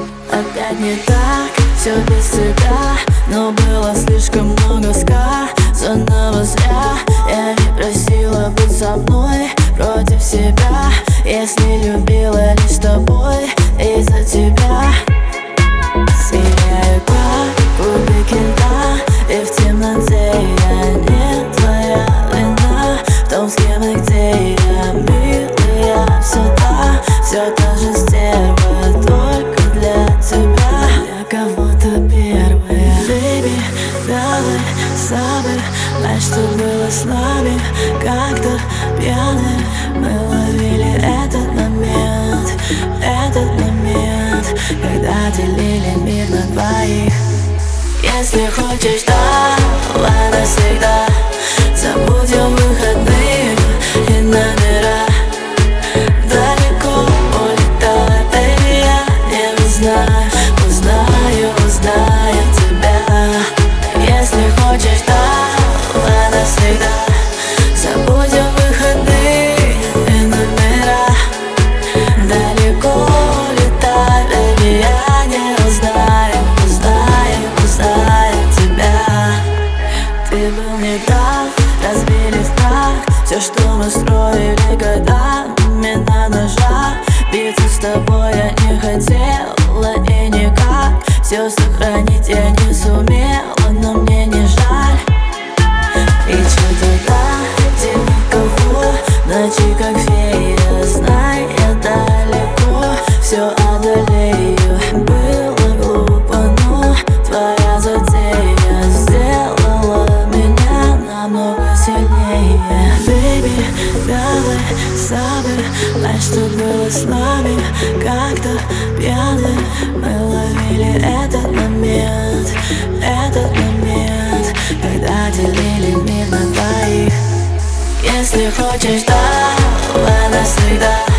Опять не так, все без тебя, но было слишком много сказанного зря. Я не просила быть со мной против себя, если любила лишь с тобой из-за тебя. Сияю как кубики льда, и в темноте я не твоя вина. В том, с кем и где я, милый, я все та же стерва, только для тебя. Я кого-то первая. Baby, давай забывай, что было с нами. Как-то пьяны мы ловили этот момент, когда делили мир на двоих. Если хочешь, давай навсегда забудем выходные и номера. Далеко улетай, baby, я не узнаю тебя. Если хочешь, давай навсегда забудем выходные и номера. Далеко улетай, baby, я не узнаю тебя. Ты был не прав, разбили в прах все, что мы строили годами на ножах. Биться с тобой я не хотела и никак все сохранить я не сумела, но мне не жаль. И чё-то так, где никого, ночи как фея, знай, я далеко все одолею. Было глупо, но твоя затея сделала меня намного сильнее. Baby, давай забывай, что было с нами. Как-то пьяны мы ловили этот момент, когда делили мир на двоих. Если хочешь, давай навсегда